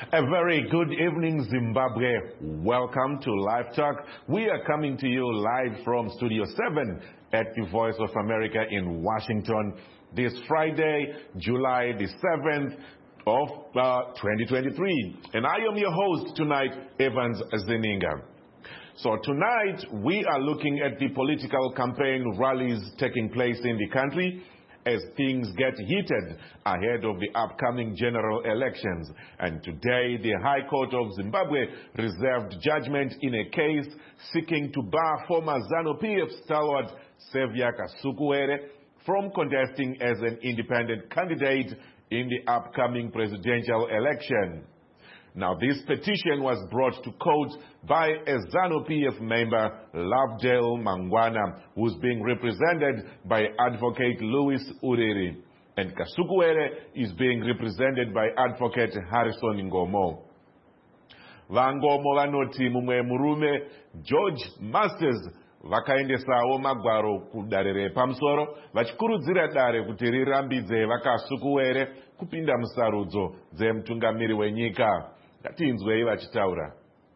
A very good evening, Zimbabwe. Welcome to Live Talk. We are coming to you live from Studio 7 at the Voice of America in Washington this Friday, July the 7th of 2023. And I am your host tonight, Evans Zeninga. So tonight, we are looking at the political campaign rallies taking place in the country as things get heated ahead of the upcoming general elections. And today, the High Court of Zimbabwe reserved judgment in a case seeking to bar former ZANU-PF stalwart Xavier Kasukuwere from contesting as an independent candidate in the upcoming presidential election. Now, this petition was brought to court by a ZANU-PF member, Lovedale Mangwana, who's being represented by Advocate Louis Uriri. And Kasukuwere is being represented by Advocate Harrison Ngomo. Vangomo vanoti mumwe murume George Masters vakaendesawo magwaro kudare repamsoro vachikurudzira dare kuti rirambidze vaKasukuwere kupinda musarudzo dzemutungamiri wenyika. Ngatinzwei vachitaura.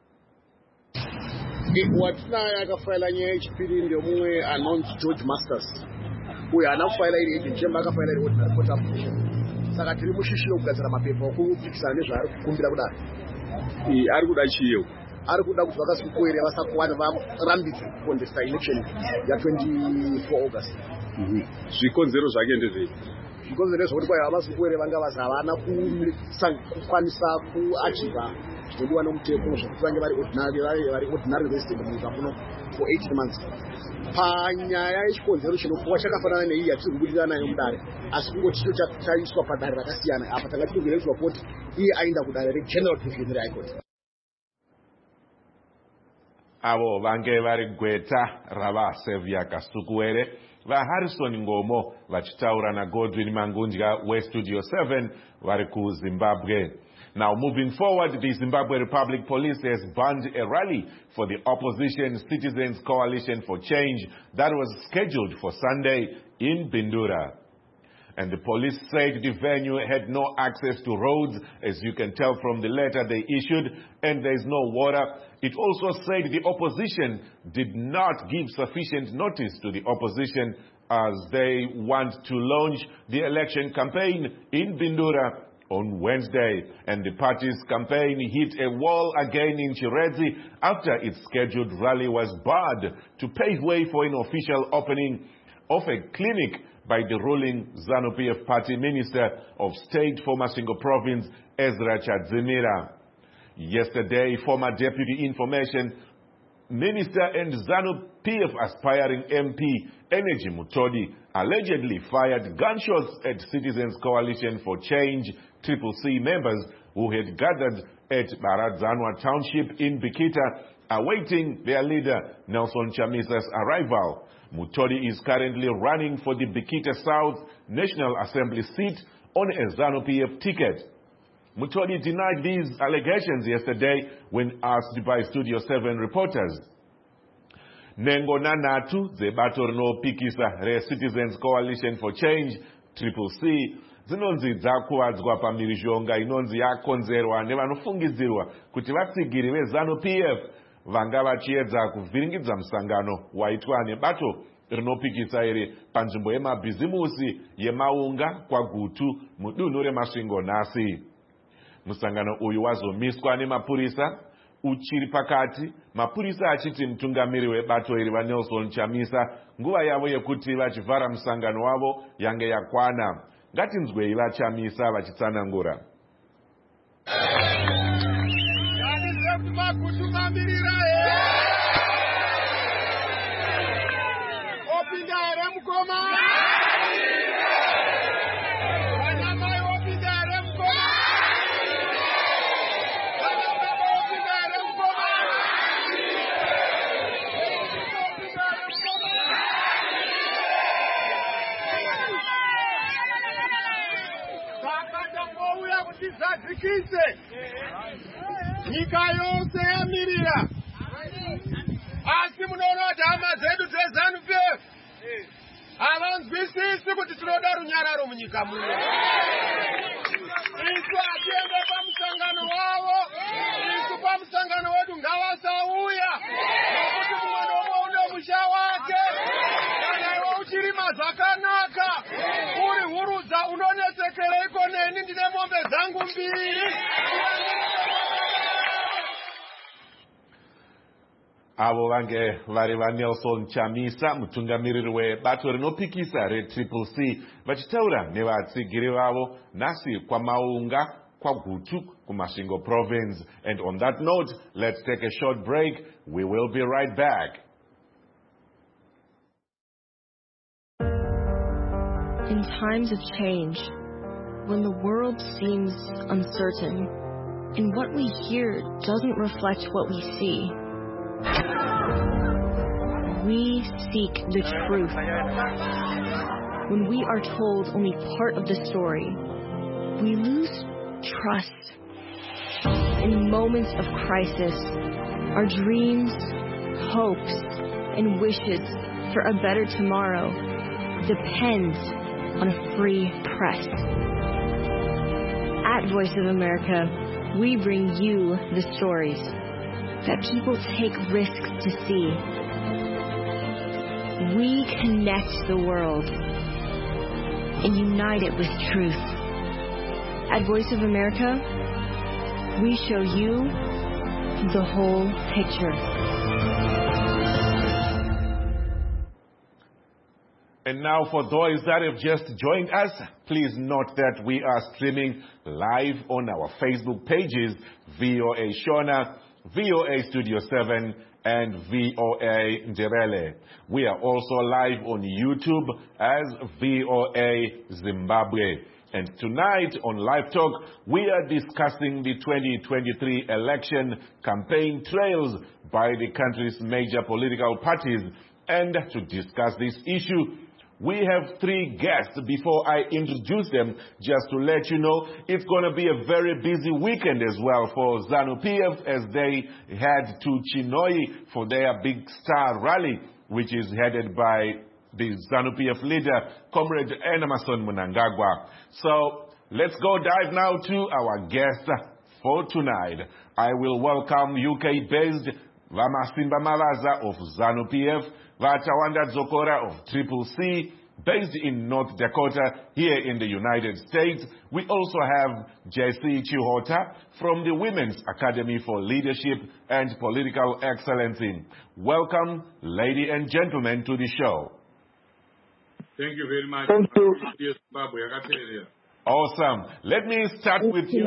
Watina akafaila nyaya yechipiri ndemumwe anonzi George Masters. Uyo ana kufaila iri agent chemba akafaila iri ordinary court application. Saka tiri mushishiro kugadzira mapepa okupikisana nezvaari kukumbira kudai. Ari kuda chiyo. Ari kuda kuti vaKasukuwere vasakuwana varambidze kukondesta election ya24 August. Zvikonzero zvake ndezvei? Zvikonzero zvokuti kwai vaKasukuwere vanga vazavana kukwanisa kuachiva zvinodiwa nomutemo zvokuti vange vari ordinary resident munyika muno for 18 months. Panyaya yechikonzero chinopuwa chakafanana neiyi yatiri kubudirira nayo mudare, asi kungoti chicho chaiswa padare rakasiyana. Apa tanga tinogoneredzwa kuti iye aenda kudare regeneral division reHigh Court. Avo vange vari gweta rava Xavier Kasukuwere vaHarrison Ngomo vachitaura naGodwin Mangundya weStudio 7 vari kuZimbabwe. Now, moving forward, the Zimbabwe Republic Police has banned a rally for the Opposition Citizens Coalition for Change that was scheduled for Sunday in Bindura. And the police said the venue had no access to roads, as you can tell from the letter they issued, and there is no water. It also said the opposition did not give sufficient notice to the opposition as they want to launch the election campaign in Bindura on Wednesday. And the party's campaign hit a wall again in Chiredzi after its scheduled rally was barred to pave way for an official opening of a clinic by the ruling ZANU-PF party Minister of State for Masvingo Province, Ezra Chadzimira. Yesterday, former Deputy Information Minister and ZANU-PF aspiring MP Energy Mutodi allegedly fired gunshots at Citizens Coalition for Change CCC members who had gathered at Baradzanwa Township in Bikita awaiting their leader Nelson Chamisa's arrival. Mutodi is currently running for the Bikita South National Assembly seat on a ZANU-PF ticket. Mutodi denied these allegations yesterday when asked by Studio 7 reporters. Nengo nanatu zebato rinopikisa reCitizens Coalition for Change CCC dzinonzi dzakuwadzwa pamhirizhonga inonzi yakonzerwa nevanofungidzirwa kuti vatsigiri veZANU-PF vanga vachiedza kuvhiringidza musangano waitwa nebato rinopikisa iri panzvimbo yemabhizimusi yemaunga kwaGutu mudunhu reMasvingo nhasi. Musangano uyu wazomiswa nemapurisa uchiri pakati, mapurisa achiti mutungamiri webato iri vaNelson Chamisa nguva yavo yekuti vachivhara musangano wavo yange yakwana. Ngatinzwei vaChamisa vachitsanangura. Nyika yose yamirira. Asi munoona kuti hama dzedu dzeZANU-PF havanzwisisi kuti tinoda runyararo munyika muno. isu atiende pamusangano wavo, isu pamusangano wedu ngavasauya, nokuti mumwe nomwe une musha wake. Kana iwe uchirima zvakanaka, uri hurudza unonesekereiko neni ndine mombe dzangu mbiri. avo vange vari vaNelson Chamisa, mutungamiriri webato rinopikisa retriple C, vachitaura nevatsigiri vavo nhasi kwamaunga kwagutu kuMasvingo province. And on that note, let's take a short break. We will be right back. In times of change, when the world seems uncertain, and what we hear doesn't reflect what we see, we seek the truth. When we are told only part of the story, we lose trust. In moments of crisis, our dreams, hopes, and wishes for a better tomorrow depends on a free press. At Voice of America, we bring you the stories that people take risks to see. We connect the world and unite it with truth. At Voice of America, we show you the whole picture. And now for those that have just joined us, please note that we are streaming live on our Facebook pages, VOA Shona, VOA Studio 7, and VOA Ndebele. We are also live on YouTube as VOA Zimbabwe. And tonight on Live Talk, we are discussing the 2023 election campaign trails by the country's major political parties. And to discuss this issue, we have three guests. Before I introduce them, just to let you know, it's going to be a very busy weekend as well for ZANU-PF as they head to Chinhoyi for their big star rally, which is headed by the ZANU-PF leader, Comrade Emerson Mnangagwa. So let's go dive now to our guest for tonight. I will welcome UK-based Vamasimba Malaza of ZANU-PF, Vatawanda Dzokora of Triple C, based in North Dakota, here in the United States. We also have J.C. Chihota from the Women's Academy for Leadership and Political Excellency. Welcome, ladies and gentlemen, to the show. Thank you very much. Thank you. Awesome. Let me start with you.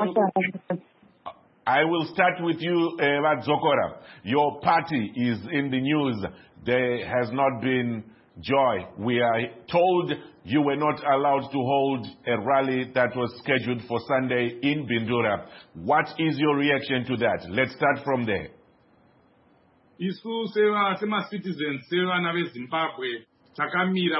I will start with you, Dzokora. Your party is in the news. There has not been joy. We are told you were not allowed to hold a rally that was scheduled for Sunday in Bindura. What is your reaction to that? Let's start from there. Isu sema citizens seva nave Zimbabwe takamira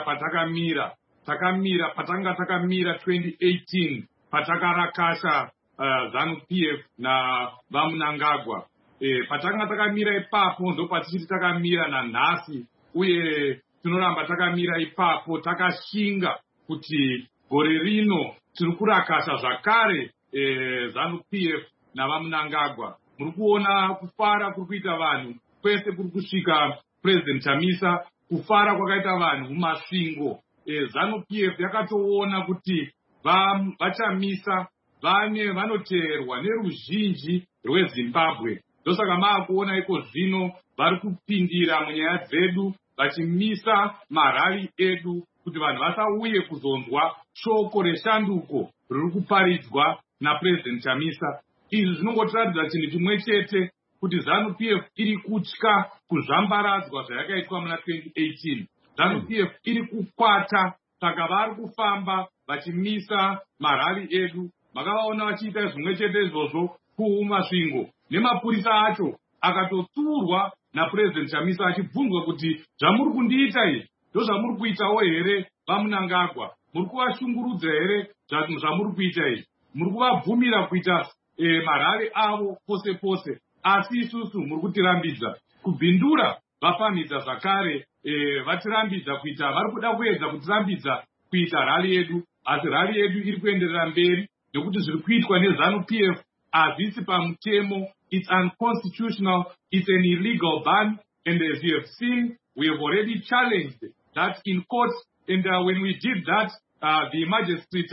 patanga takamira 2018 patakarakasha ZANU-PF na vaMnangagwa. Patanga takamira ipapo ndo patichiti takamira nanhasi, uye tinoramba takamira ipapo takashinga kuti gore rino tiri kurakasha zvakare ZANU-PF na vaMnangagwa. Muri kuona kufara kuri kuita vanhu kwese kuri kusvika President Chamisa, kufara kwakaita vanhu mumasvingo. ZANU-PF yakatoona kuti vaChamisa vanoteerwa neruzhinji rweZimbabwe. Ndosaka maakuona iko zvino vari kupindira munyaya dzedu vachimisa marali edu kuti vanhu vasauye kuzonzwa shoko reshanduko riri kuparidzwa naPresident Chamisa. Izvi zvinongotiratidza chinhu chimwe chete, kuti ZANU-PF iri kutya kuzvambaradzwa zvayakaitwa muna 2018. ZANU-PF iri kukwata, saka vari kufamba vachimisa marali edu. Makavaona vachiita zvimwe chete izvozvo kumasvingo, nemapurisa acho akatotsurwa naPresident Chamisa achibvunzwa kuti zvamuri kundiita izvi ndozvamuri kuitawo here vaMnangagwa? Muri kuvashungurudza here zvamuri kuita izvi? Muri kuvabvumira kuita marari avo pose pose, asi isusu muri kutirambidza. Kubhindura vafamidza zvakare, vatirambidza kuita, vari kuda kuedza kutirambidza kuita rali yedu, asi rali yedu iri kuenderera mberi. nekuti zviri kuitwa neZANU-PF hazvisi pamutemo. It's unconstitutional. It's an illegal ban. And as you have seen, we have already challenged that in court. And when we did that, the magistrate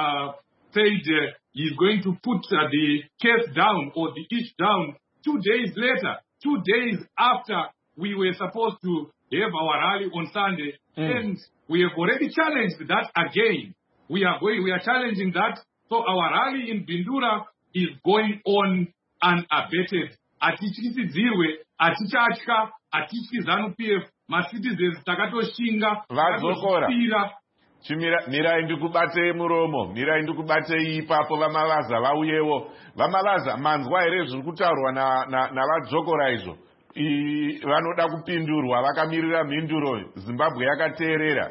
said he's going to put the case down or the issue down 2 days later, 2 days after we were supposed to have our rally on Sunday. And we have already challenged that again. We are challenging that. So our rally in Bindura is going on unabated. Atichisidzirwe, atichachka, atichi ZANU-PF, ma-citizens takatoshinga, vadzokora. Mirai ndikubatei muromo, mirai ndikubatei ipapo vaMalaza vauyewo. vaMalaza, manzwa here zviri kutaurwa navadzokora izvo? Vanoda kupindurwa, vakamirira mhinduro, Zimbabwe yakateerera.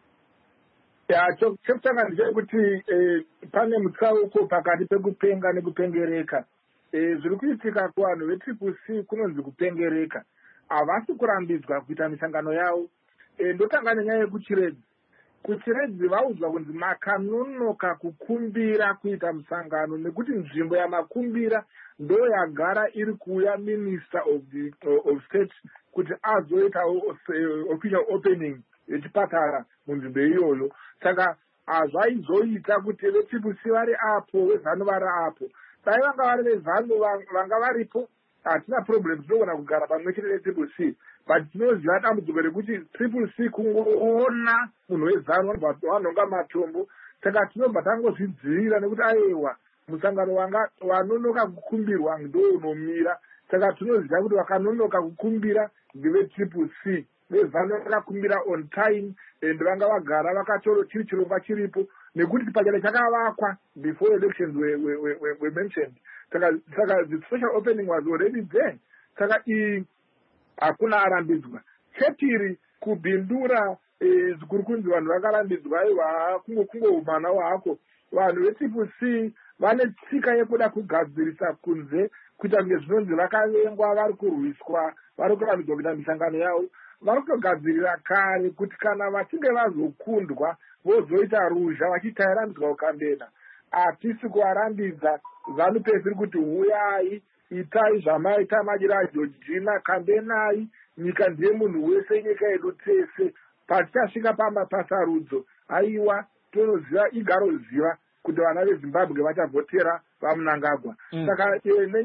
Chekutanga ndechekuti pane mutsauko pakati pekupenga nekupengereka. Zviri kuitika kuvanhu veTCC kunonzi kupengereka. Havasi kurambidzwa kuita misangano yavo. Ndotanga nenyaya yekuchiredzi. Kuchiredzi vaudzwa kunzi makanonoka kukumbira kuita musangano nekuti nzvimbo yamakumbira ndo yagara iri kuuya Minister of State kuti azoitawo official opening yechipatara munzvimbo iyoyo. Saka zvaizoita kuti veTCC vari apo, veZANU vari apo. Dai vanga vari veZANU vanga varipo, hatina problem, tinogona kugara pamwe chete neTCC. But tinoziva dambudziko rekuti TCC kungoona munhu weZANU vanonga matombo. Saka tinobva tangozvidzivirira nekuti aiwa musangano wanonoka kukumbirwa ndo unomira. Saka tinoziva kuti vakanonoka kukumbira ndeveTCC. VeZANU vakakumbira on time and vanga vagara vakatoro chiri chirongwa chiripo nekuti chipatara chakavakwa before elections were mentioned. Saka the special opening was already there. Saka hakuna arambidzwa. Chepiri kubindura zvikuru kunzi vanhu vakarambidzwa aiwa kungoumana wako. Vanhu veTCC vane tsika yekuda kugadzirisa kunze kuita kunge zvinonzi vakavengwa, vari kurwiswa, vari kurambidzwa kuita misangano yavo. Vari kutogadzirira kare kuti kana vachinge vazokundwa vozoita ruzha vachitairambidzwa kukambena. Hatisi kuvarambidza. ZANU-PF iri kuti huyai, itai zvamaita Majira Georgina, kambenai, nyika ndiye munhu wese, nyika yedu tese. Patichasvika pasarudzo, aiwa tonoziva igaroziva kuti vana veZimbabwe vachavhotera vaMnangagwa. Saka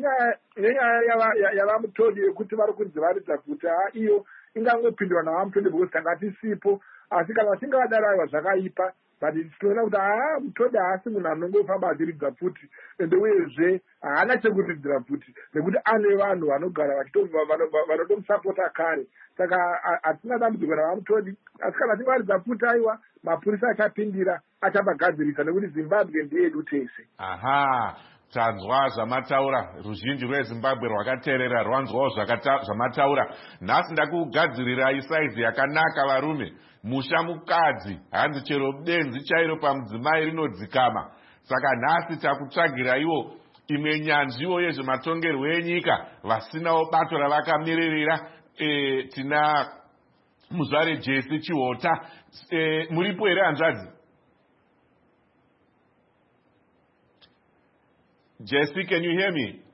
nenyaya yavaMutodi yekuti vari kunzi varidza kuti iyo ingangopindwa navaMutodi because tanga tisipo, asi kana vachinge vadaro aiwa zvakaipa. But tinoona kuti Mutodi haasi munhu anongofamba achiridza pfuti, ende uyezve haana chekuridzira pfuti nekuti ane vanhu vanogara vanotomusapota kare. Saka hatina dambudziko navaMutodi, asi kana achinge varidza pfuti aiwa mapurisa achapindira, achabagadzirisa nekuti Zimbabwe ndiyedu tese. Aha, tanzwa zvamataura, ruzhinji rweZimbabwe rwakateerera rwanzwawo zvamataura. Nhasi ndakugadzirirai saizi yakanaka varume. Musha mukadzi, hanzi chero benzi chairo pamudzimai rinodzikama. Saka nhasi takutsvagiraiwo imwe nyanzviwo yezvematongerwo enyika vasinawo bato ravakamiririra. Tina muzvare Jesse Chihota. Muripo here hanzvadzi? Jesse, can you hear me?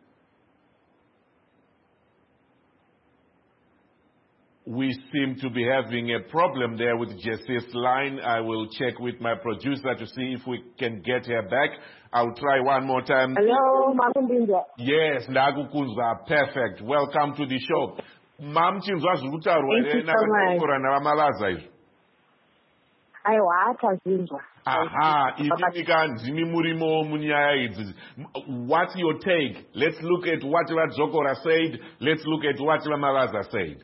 We seem to be having a problem there with Jesse's line. I will check with my producer to see if we can get her back. I'll try one more time. Hello, Makumbinja. Yes, Ndakukunzwa. Perfect. Welcome to the show. Mam chinzwa zvekutaurwa navamalaza izvo. Aiwa, hatazinzwa. Aha, inyika ndimi murimo munyaya idzi. What's your take? Let's look at what Vadzokora said. Let's look at what Vamalaza said.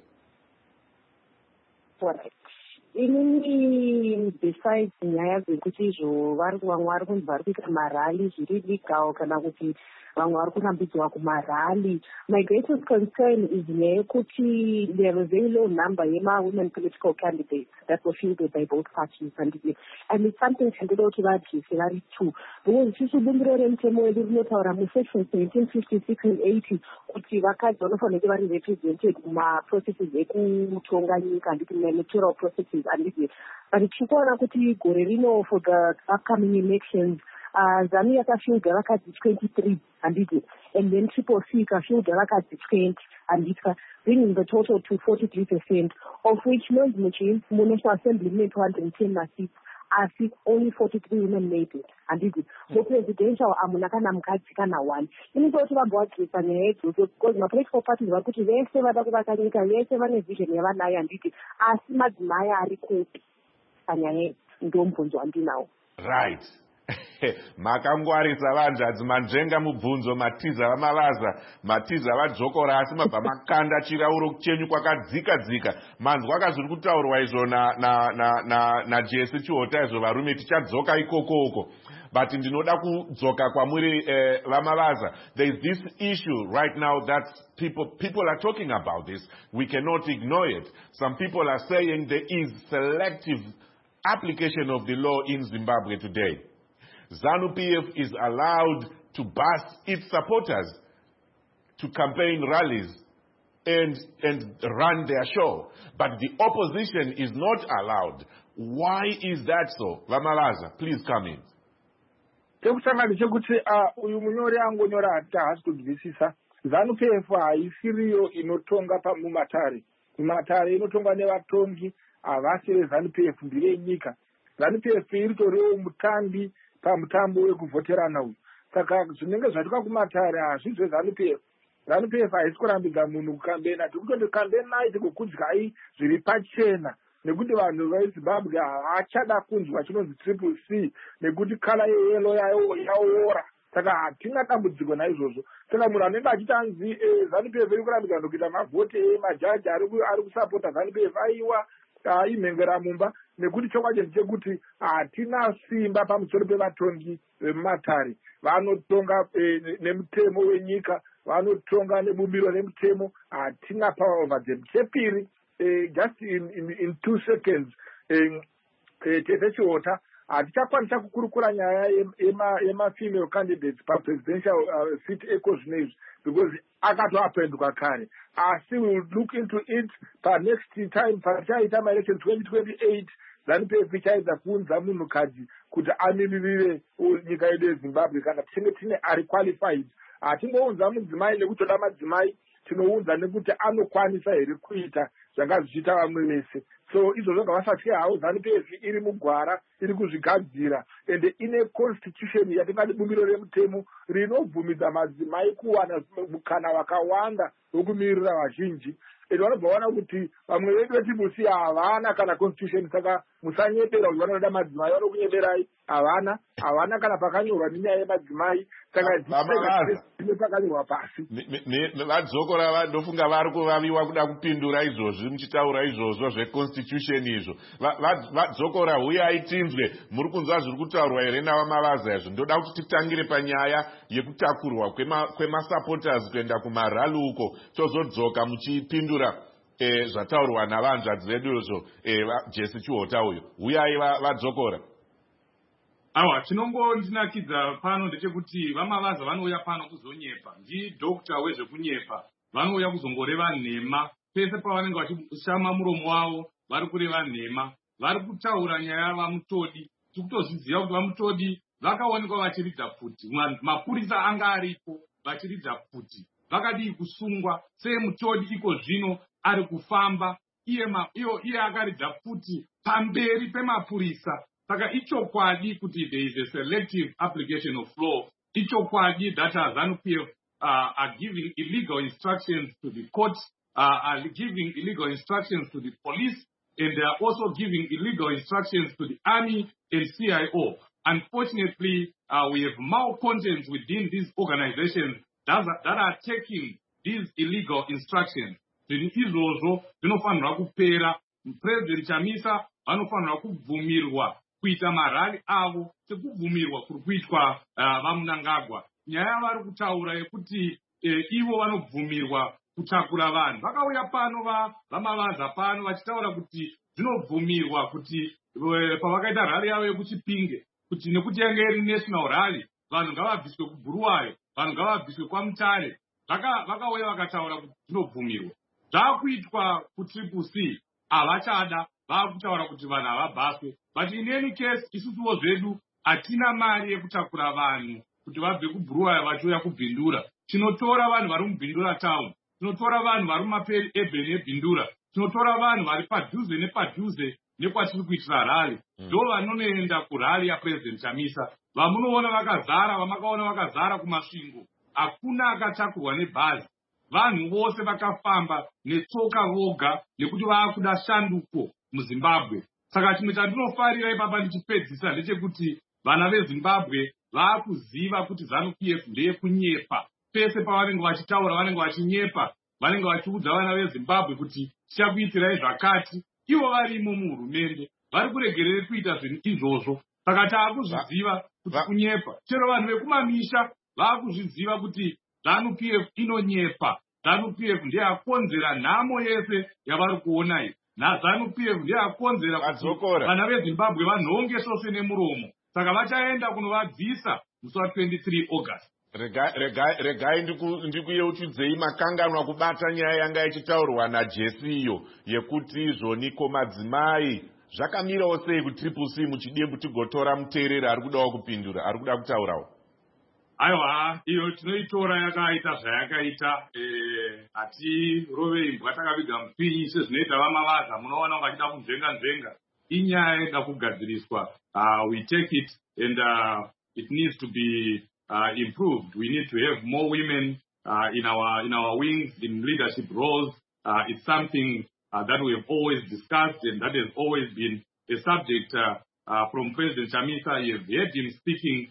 Inini besides nyaya dzekuti izvo vamwe vari kunzi vari kuita marali zviri legal kana kuti vamwe vari kurambidzwa kumarali, my greatest concern is nyaya yekuti there is a very low number yema-women political candidates that were fielded by both parties, and it's something chandida kuti vadzise vari two, because isusu bumbiro remutemo wedu rinotaura musection 1756 and 80 kuti vakadzi vanofanira kunge vari represented mumaprocesses ekutonga nyika, handiti electoral processes handiti. But tiri kuona kuti gore rino for the upcoming elections ZANU yakafilda vakadzi 23 handiti, and then Triple C ikafilda vakadzi 20 handitwa, bringing the total to 43%, of which National Assembly made 210 maseats, asi only 43 women made it handiti. Mupresidential amuna kana mukadzi kana one. Inototi vabva vadrisa nyaya idzodzo because mapolitical parties vari kuti vese vada kuvaka nyika, vese vane vision yavanayo handiti, asi madzimai ari kupi panyaya ndomubvunzo wandinawo. Right. Makangwarisa vanjadzi manjenga mubvunzo, matiza vamavaza, matiza vadzokora, asi mabva makanda chirauro chenyu kwakadzika. Manzwa zviri kutaurwa izvo naJesse Chiota izvo varume, tichadzoka ikoko. But ndinoda kudzoka kwamuri vamavaza. There is this issue right now that people are talking about this. We cannot ignore it. Some people are saying there is selective application of the law in Zimbabwe today. ZANU-PF is allowed to bus its supporters to campaign rallies and run their show, but the opposition is not allowed. Why is that so? Vamalaza, please come in. Chekutanga chekuti uyu munyori angonyora ati haasi kunzwisisa. ZANU-PF haisiriyo inotonga mumatare. Mumatare inotongwa nevatongi havasi veZANU-PF, ndevenyika. ZANU-PF iritoriwo mutambi pamutambo wekuvhoterana uyu. Saka zvinenge zvatuka kumatare hazvi zveZANU-PF. ZANU-PF haisi kurambidza munhu kukambena, tikutoti kambenai tikukudyai zviri pachena, nekuti vanhu veZimbabwe havachada kunzwa chinonzi Triple C, nekuti kala yeyelo yaora. Saka hatina dambudziko naizvozvo. Saka munhu anenge achiti anzi ZANU-PF iri kurambidza ndokuita mavhoti emajaji ari kusapota ZANU-PF aiwa imhengera mumba, nekuti chokwadi ndechekuti hatina simba pamusoro pevatongi vemumatare. Vanotonga nemutemo wenyika, vanotonga nebumbiro remutemo, hatina power over them. Chepiri, just in 2 seconds, Tete Chiota hatichakwanisa kukurukura nyaya yema-female candidates pa-presidential seat ekozvinezvi because akatoapendwa kare. Asi we will look into it next time pachaita ma-election 2028. ZANU-PF ichaedza kuunza munhukadzi kuti aminirire nyika yedu yeZimbabwe kana tichinge tine ari qualified. Hatingounza mudzimai nekutoda madzimai, tinounza nekuti anokwanisa here kuita zvanga zvichiita vamwe vese. So izvozvo ngavasatye havo, ZANU-PF iri mugwara, iri kuzvigadzira, ende ine constitution yatingati bumbiro remutemo rinobvumidza madzimai kuwana mukana wakawanda wokumirira vazhinji. Ende vanobva vaona kuti vamwe vedu veTBC havana kana constitution, saka musanyepera kuti vanoda madzimai, vanokunyeperai havana kana pakanyorwa nenyaya yemadzimai, saka dzine pakanyorwa pasi. Vadzokora ndofunga vari kuvaviwa kuda kupindura izvozvi muchitaura izvozvo zveconstitution izvo. Vadzokora huyai tinzwe, muri kunzwa zviri kutaurwa here navamavaza izvo. Ndoda kuti titangire panyaya yekutakurwa kwemasupporters kuenda kumarali uko, tozodzoka muchipindura zvataurwa navanzvadzi vedu izvo. Jesse Chiota uyu, huyai vadzokora. Awa, chinongondinakidza pano ndechekuti vamavaza vanouya pano kuzonyepa, ndidhokta wezvekunyepa, vanouya kuzongoreva nhema. Pese pavanenge vachishama muromo wavo vari kureva nhema, vari kutaura nyaya yavamutodi. Tikutozviziva kuti vamutodi vakaonekwa vachiridza pfuti, mapurisa anga aripo vachiridza pfuti, vakadii kusungwa. Semutodi iko zvino ari kufamba iye akaridza pfuti pamberi pemapurisa. Saka ichokwadi kuti there is a selective application of law. Ichokwadi that ZANU-PF are giving illegal instructions to the courts, are giving illegal instructions to the police, and they are also giving illegal instructions to the army and CIO. Unfortunately, we have malcontents within these organizations that are taking these illegal instructions. Izvozvo zvinofanirwa kupera. President Chamisa vanofanirwa kubvumirwa kuita marali avo sekubvumirwa kuri kuitwa vaMnangagwa. Nyaya vari kutaura yekuti ivo vanobvumirwa kutakura vanhu. Vakauya pano vamavaza pano vachitaura kuti zvinobvumirwa kuti pavakaita rali yavo yekuChipinge, kuti nekuti yange iri national rally, vanhu ngavabviswe kuBuluwayo, vanhu ngavabviswe kwaMutare. Vakauya vakataura kuti zvinobvumirwa. Zvakuitwa kuTriple C, havachada, vakutaura kuti vanhu havabhaswe. But in any case, isusuwo zvedu hatina mari yekutakura vanhu kuti vabve kubhuruwaya vachiuya kubhindura. Tinotora vanhu vari mubhindura town, tinotora vanhu vari mumaperi ebheni ebhindura, tinotora vanhu vari padhuze nepadhuze nekwatiri kuitira rali. Ndo vanonoenda kurali yaPresident Chamisa. Vamunoona vakazara, vamakaona vakazara kumasvingo. Hakuna akatakurwa nebhazi. Vanhu vose vakafamba netsoka voga nekuti vaakuda shanduko muZimbabwe. Saka chimwe chandinofarira ipapa ndichipedzisa ndechekuti vana veZimbabwe vaakuziva kuti ZANU-PF ndeyekunyepa. Pese pavanenge vachitaura vanenge vachinyepa, vanenge vachiudza vana veZimbabwe kuti tichakuitirai zvakati. Ivo varimo muhurumende vari kuregerere kuita zvinhu izvozvo. Saka taakuzviziva kuti kunyepa. Chero vanhu vekumamisha vaakuzviziva kuti ZANU-PF inonyepa. ZANU-PF ndeyakonzera nhamo yese yavari kuona iyi. ZANU-PF ndeyakonzera kuti vana veZimbabwe vanhonge sose nemuromo. Saka vachaenda kunovadzisa musi wa23 August. Regai ndikuyeuchidzei makanganwa kubata nyaya yanga ichitaurwa naJesse iyo yekuti izvoniko madzimai zvakamirawo sei kuTriple C muchidembu tigotora muteereri ari kudawo kupindura, ari kuda kutaurawo? Aiwa, iyo tinoitora yakaita zvayakaita. Hatirovei imbwa takaviga mupinyi sezvinoita vamavaza. Munoona vachida kunzvenga-nzvenga. Inyaya yeda kugadziriswa. We take it and it needs to be improved. We need to have more women in our wings, in leadership roles. It's something that we have always discussed, and that has always been a subject from President Chamisa. You have heard him speaking,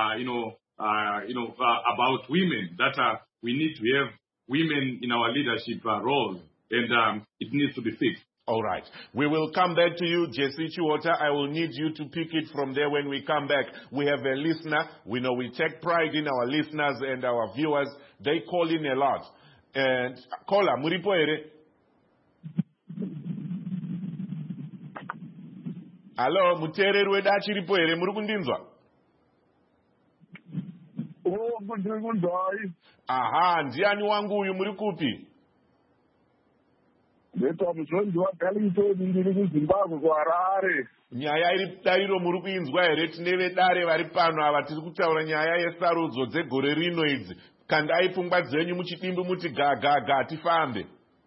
about women, that we need to have women in our leadership roles, and it needs to be fixed. All right. We will come back to you, Jesse Chiwota. I will need you to pick it from there when we come back. We have a listener. We know we take pride in our listeners and our viewers. They call in a lot. And caller, muripo ere? Hello, mutereri wedachi ripo ere? Muri kundinzwa? Aha, ndiani wangu uyu muri kupi? Nyaya iri dariro muri kuinzwa here? Tine vedare vari pano ava tiri kutaura nyaya yesarudzo dzegore rino idzi. Kandai pfungwa dzenyu muchidimbu muti gaga tifambe.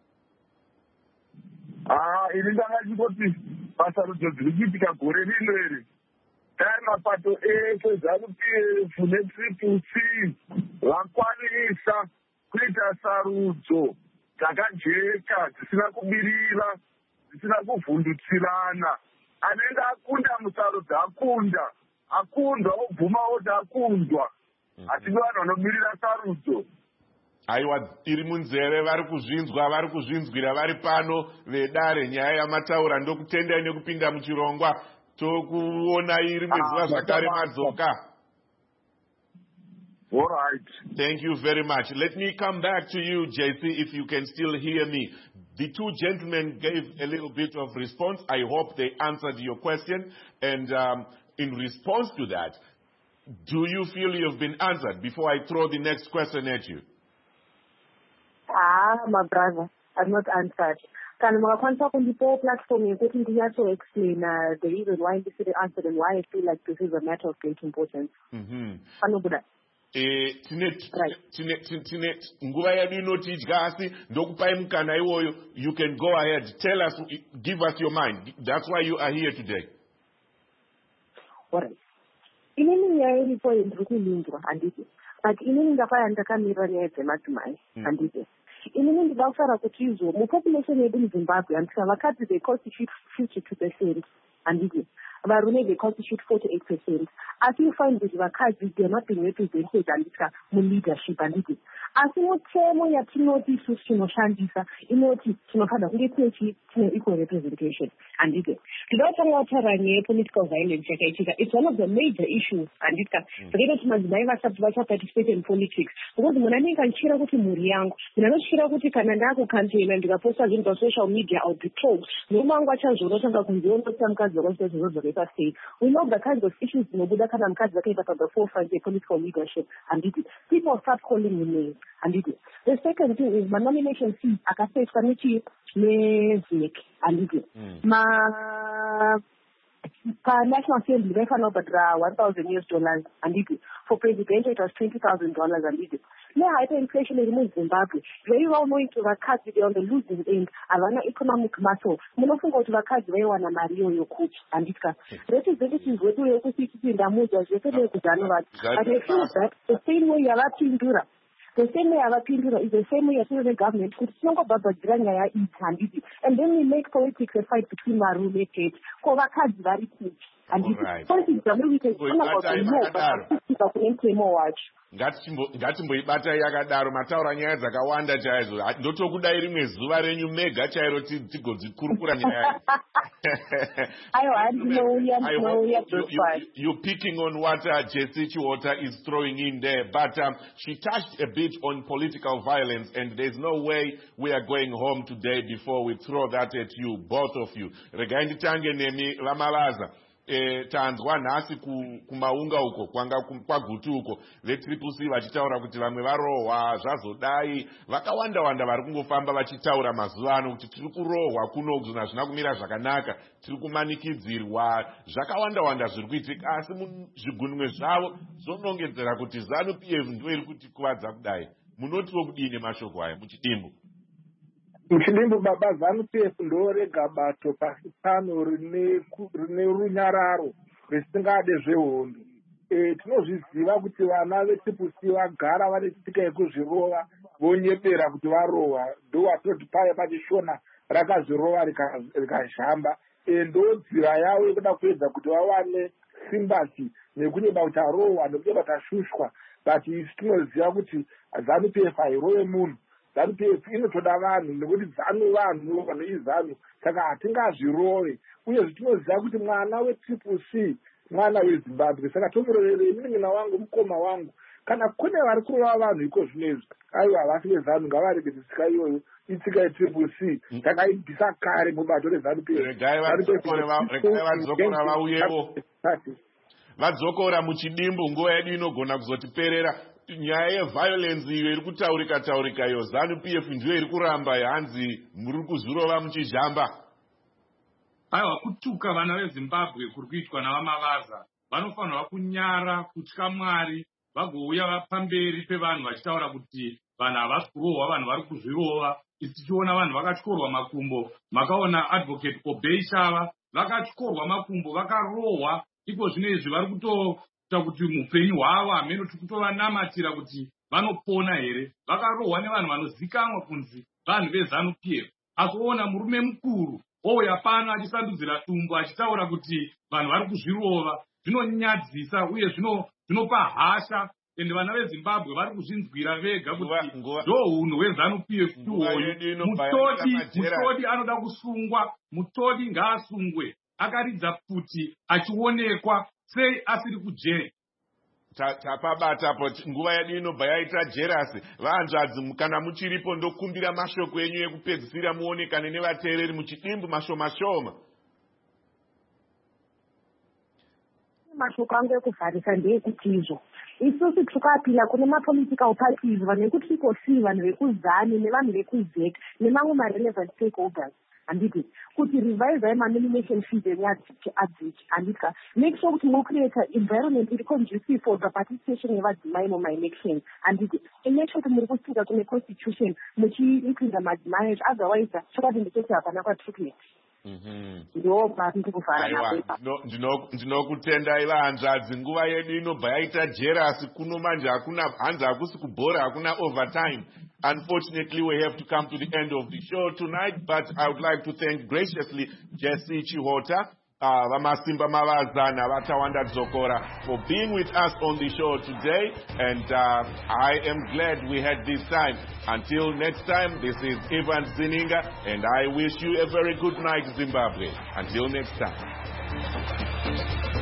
Ini ndakachingoti pasarudzo dziri kuitika gore rino iri mapato ese ZANU-PF neTriple C vakwanisa kuita sarudzo dzakajeka dzisina kubirira, dzisina kuvhundutsirana. Anenge akunda musarudzo akundwa obvuma oti akundwa. Hatidi vanhu vanobirira sarudzo. Aiwa, iri munzeve vari kuzvinzwira vari pano vedare nyaya yamataura ndokutendai nekupinda muchirongwa tokuona iri mwezuva zvakare madzoka. All right. Thank you very much. Let me come back to you, JC, if you can still hear me. The two gentlemen gave a little bit of response. I hope they answered your question. And in response to that, do you feel you've been answered before I throw the next question at you? My brother, I'm not answered. Can I contact on the platform and to explain the reason why this is answered and why I feel like this is a matter of great importance? Nguva yedu inotidya asi ndokupai mukana iwoyo. You can go ahead, tell us, give us your mind. That's why you are here today. Alright. Inini nyaya iripo ndiri kulindwa handiti, but inini ndakauya ndakamira nyaya dzemadzimai handiti. Inini ndida kutaura kuti izvo mupopulation yedu muZimbabwe handika vakadzi they constitute 52% handiti, varume they constitute 48%. Asi you find kuti vakadzi they are not being represented handika muleadership handiti. Asi mutemo yatinoti isusu tinoshandisa inoti tinofanira kunge tine equal representation handiti. Ndida kutanga kutaura nyaya yepolitical violence yakaitika. It's one of the major issues handika. Zvakaita kuti madzimai vasati vachaparticipate in politics. Because muna anenge andichira kuti mhuri yangu, muna anochira kuti kana ndakucampaigna ndikaposta zvinhu pasocial media I'll be trolled. Murume wangu achazviona otanga kunzionesa mukadzi wakaita zvozvakaita sei. We know the kinds of issues dzinobuda kana mukadzi akaita the forefront yepolitical leadership handiti. People start calling you names handiti. The second thing is my nomination fee akasetwa neZNEC handiti. National Assembly, they found out that $1,000 and for president it was $20,000 and hyperinflation in Zimbabwe. Very well knowing to the cards on the losing end, Havana economic muscle. Munofunga to the cards they want a Mario Yokuch and representatives were doing in the mood as but I feel that the same way you are Pindura. The same way our Pindura is the same way as the government could snuggle Baba Granga and then we make politics a fight between our roommates. Cover cards very quick. And politics are really ngatimboibata yakadaro mataura nyaya dzakawanda chaizo ndotokudai rimwe zuva renyu mega chairo tigodzikurukura nyaya you're picking on what Jessie Chiwota is throwing in there, but she touched a bit on political violence, and there's no way we are going home today before we throw that at you, both of you. Regai nditange nemi Ramalaza. Tanzwa nhasi kumaunga uko kwagutu uko vetripusi vachitaura kuti vamwe varohwa zvazodai vakawanda vari kungofamba vachitaura mazuva ano kuti tiri kurohwa kuno zvina kumira zvakanaka tiri kumanikidzirwa zvakawanda zviri kuitika asi muzvigunwe zvavo zvonongedzera kuti ZANU-PF ndo iri kutikuvadza kudai. Munotiwo kudini mashoko aya muchidimbu? Muchidimbu baba, ZANU-PF ndorega bato pasi pano rine runyararo risingade zvehondo. Tinozviziva kuti vana veTipusi vagara vane tsika yekuzvirova vonyepera kuti varohwa ndo watoti paya pachishona rakazvirova rikazhamba. Ndodzira yavo yekuda kuedza kuti vawane simbasi nekunyeba kuti arohwa nekunyeba kuti ashushwa. But isi tinoziva kuti ZANU-PF hairove munhu. ZANU-PF inotoda vanhu nekuti ZANU vanhu vanoi ZANU, saka hatingazvirove. Uye zvitinoziva kuti mwana weTriple-C mwana weZimbabwe, saka tomurerei munin'ina wangu mukoma wangu. Kana kune vari kurova vanhu iko zvinezvi, aiwa havasi veZANU ngavarege tsika iyoyo itsika yeTriple-C takaibvisa kare mubato reZANU-PF. Regai vadzokora vauyevo. Vadzokora muchidimbu nguva yedu inogona kuzotiperera. Nyaya yeviolence iyo iri kutaurika iyo ZANU-PF ndiyo iri kuramba yanzi muri kuzvirova muchizhamba. Aiwa, kutuka vana veZimbabwe kuri kuitwa navamavaza vanofanirwa kunyara kutya Mwari vagouya pamberi pevanhu vachitaura kuti vanhu havasi kurohwa, vanhu vari kuzvirova. Isi tichiona vanhu vakatyorwa makumbo, makaona advocate Obey Shava vakatyorwa makumbo vakarohwa. Iko zvinezvi vari kutoita kuti mupenyu hwavo hameno tikutovanamatira kuti vanopona here. Vakarohwa nevanhu vanozikanwa kunzi vanhu veZANU-PF. Asiona murume mukuru ouya pano achisandudzira tumbo achitaura kuti vanhu vari kuzvirova. Zvinonyadzisa uye zvinopa hasha. Ende vana veZimbabwe vari kuzvinzwira vega kuti ndo unhu hweZANU-PF iwoyu. Mutodi anoda kusungwa, mutodi ngaasungwe. Akaridza pfuti achionekwa sei asiri kujeri. Tapabatapo nguva yedu inobva yaita jerasi. Vanzvadzi kana muchiripo ndokumbira mashoko enyu ekupedzisira muonekane nevateereri muchidimbu mashoma. Mashoko angu ekuvharisa ndeekutizvo isusu tukapinda kune mapolitical parties vanhu vekuTriple-C, vanhu vekuZANU nevanhu vekuZ nemamwe marelevant stakeholders handiti kuti revise nomination fees emuadzidzi handika make sure kuti mucreate environment iri conducive for the participation yevadzimai mumaelections handiti make sure kuti muri kusvika kune constitution muchiincluda madzimai acho, otherwise chakati ndechoti hapana kwatriplet. Ndinokutendai vahanzvadzi, nguva yedu inobva yaita jerasi kuno manje hanzi hakusi kubhora, hakuna overtime. Unfortunately, we have to come to the end of the show tonight, but I would like to thank graciously Jessie Chiwota, Vamasimba Mavazana, Vatawanda Dzokora for being with us on the show today, and I am glad we had this time. Until next time, this is Ivan Zininga, and I wish you a very good night, Zimbabwe. Until next time.